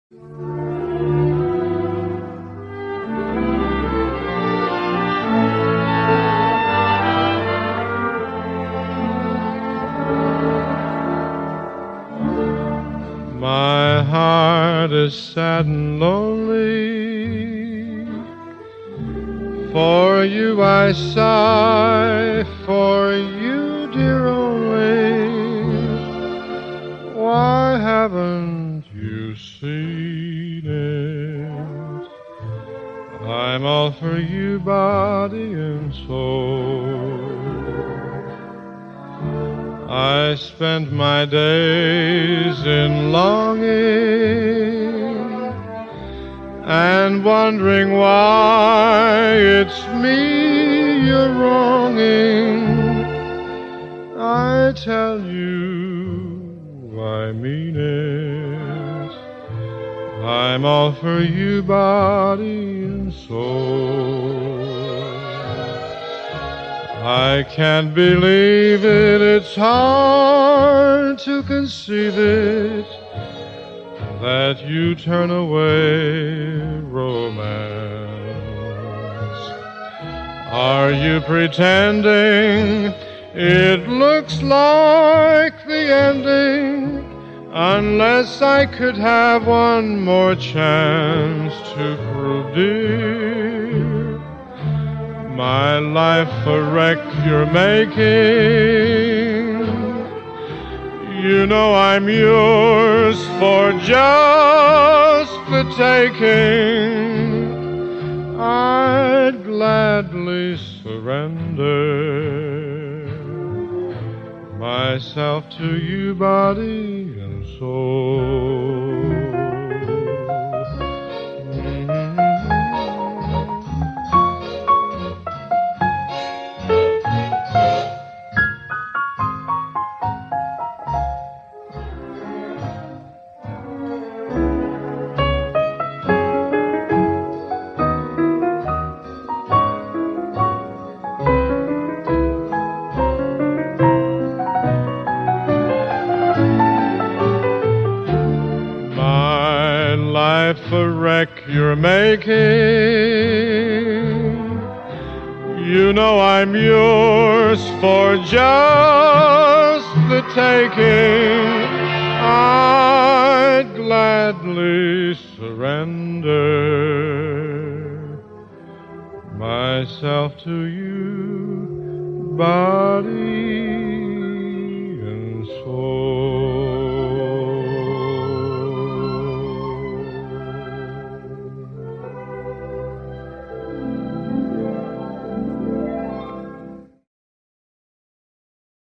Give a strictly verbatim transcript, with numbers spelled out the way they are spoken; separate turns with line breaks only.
My heart is sad and lonely. For you I sigh, for you, dear, only. Why haven't you seen it? I'm all for you, body and soul. I spend my days in longing and wondering why it's me you're wronging. I tell you I mean it. I'm all for you, body and soul. I can't believe it, it's hard to conceive it, that you turn away romance. Are you pretending it looks like the ending, unless I could have one more chance to prove, dear, my life a wreck you're making? You know I'm yours for just the taking. I'd gladly surrender myself to you, body and soul. Life a wreck you're making. You know I'm yours for just the taking. I'd gladly surrender myself to you, body